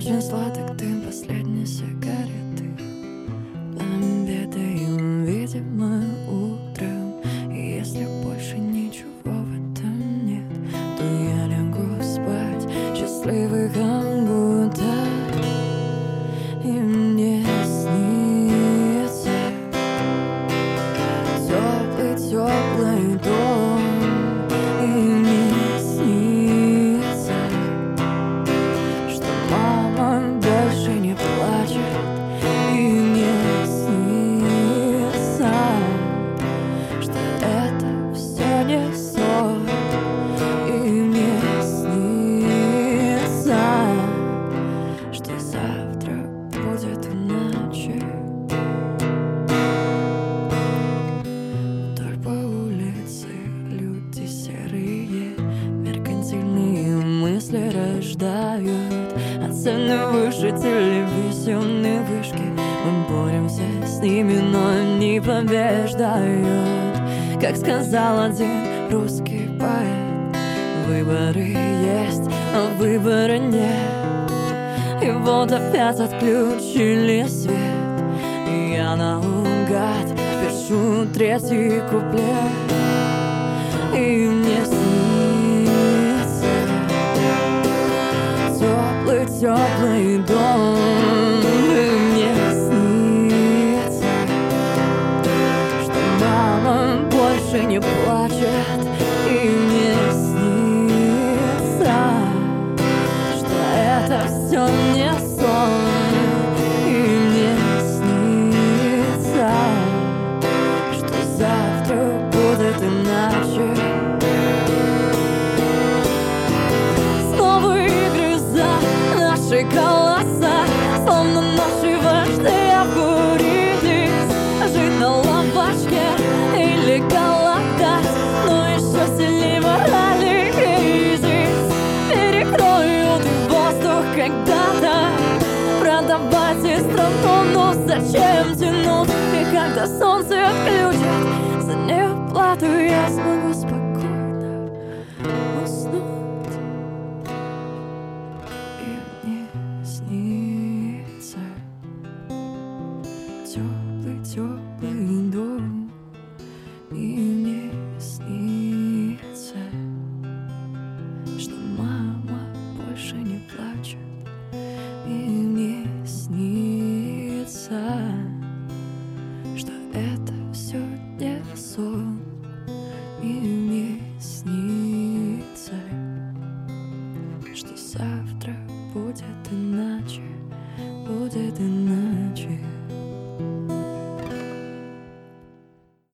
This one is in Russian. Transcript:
очень сладок дым последней сигареты. Пламя бедаем, видимо, утром. И если больше ничего в этом нет, то я лягу спать, счастливый как будто. И мне снится теплый дом. И мне снится, что мама больше не плачет. И мне снится, что это все не сон. И мне снится, что завтра будет иначе. Вдоль по улице люди серые, меркантильные мысли рождают. А цены выше телевизионной вышки. Мы боремся с ними, но они побеждают. Как сказал один русский поэт, выборы есть, а выбора нет. И вот опять отключили свет, и я наугад пишу третий куплет. И мне снится теплый дом. И мне снится, что мама больше не плачет. И мне снится, что это все не сон. И мне снится, что завтра будет иначе. Снова игры за наши голоса, словно наши вожди обкурились. Жить на лампочке или голодать, но еще сильнее моральный кризис. Перекроют воздух когда-то, продавайте страну, но зачем тянуть? И когда солнце отключит за неуплату, я смогу спокойно уснуть. И мне снится теплый дом. И мне снится, что мама больше не плачет. И мне снится, что это все не сон. И мне снится, что завтра будет иначе, будет иначе.